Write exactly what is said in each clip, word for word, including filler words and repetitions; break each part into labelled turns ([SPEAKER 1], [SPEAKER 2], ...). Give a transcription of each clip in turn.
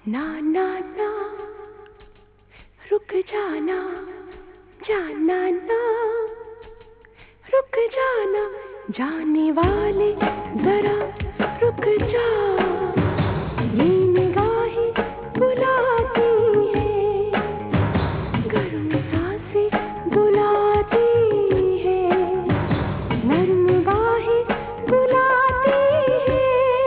[SPEAKER 1] ना ना ना रुक जाना, जाना ना रुक जाना, जाने वाले जरा रुक जा। ये निगाहें बुलाती है, गर्म सांसें बुलाती है, नर्म बाहें बुलाती है।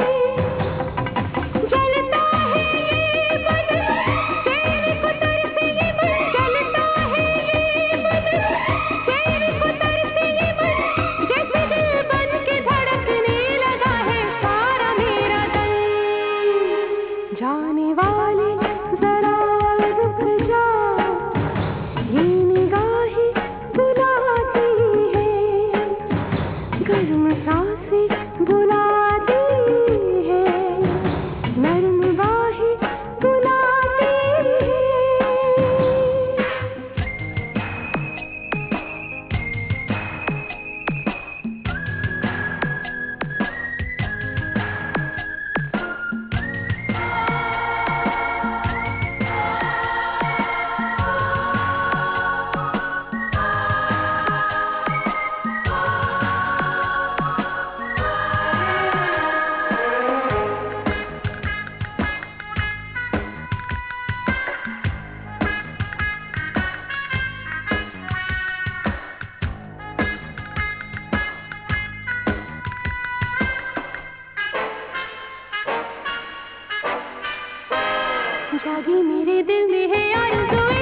[SPEAKER 1] जलता है ये मन, तेरे को तरसे ये मन, जलता है ये मन, तेरे को तरसे ये मन, जैसे दिल बन के धड़कने लगा है सारा मेरा तन। जाने वाले जरा रुक जा, ये निगाहें बुलाती है, गर्म सांसें बुलाती है, नर्म बाहें बुलाती है। जागी मेरे दिल में है आरज़ूए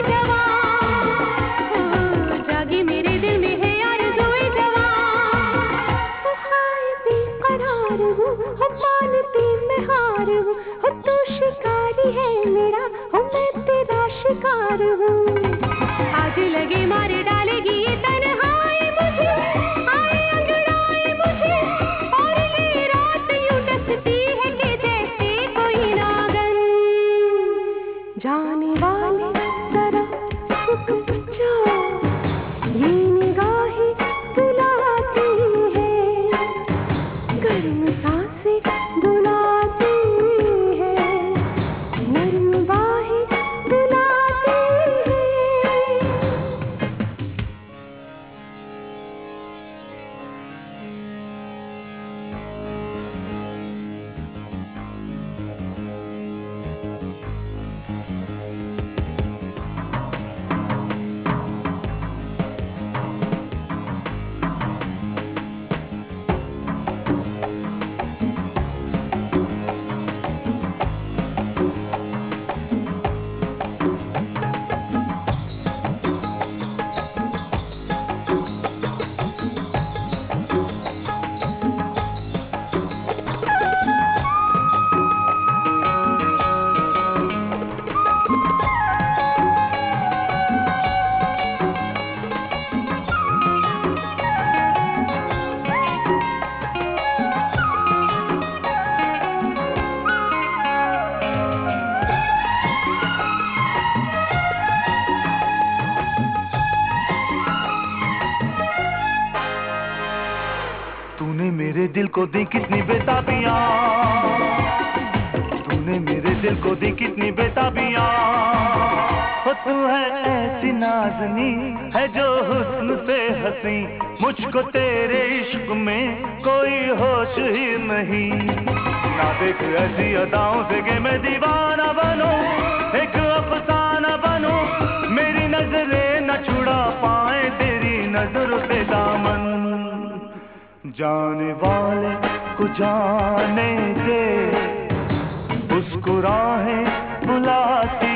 [SPEAKER 1] जवां, जागी मेरे दिल में है आरज़ूए जवां। हो खाए बेकरार हूँ, हो मानती मैं हार हूँ, हो तू शिकारी है मेरा, हो मैं तेरा शिकार हूँ। आज लगे मार डालेगी ये तन्हाई मुझे, आए अंगड़ाए मुझे, और ये रात यूं डसती है कि जैसे कोई नागन। जाने वाले जरा रुक जा, ये निगाहें बुलाती है, गर्म सांसें बुलाती है, नर्म बाहें बुलाती है।
[SPEAKER 2] तूने मेरे दिल को दी कितनी बेताबियां, तूने मेरे दिल को दी कितनी बेताबियां। हो तू है ऐसी नाज़नी है जो हुस्न से हंसी, मुझको तेरे इश्क में कोई होश ही नहीं। ना देख ऐसी अदाओं से कि मैं दीवाना बनूं, एक अफसाना बनूं, मेरी नजरें न छुड़ा पाए तेरी नजरों से दामन। जाने वाले को जाने दे, उसको राहें बुलाती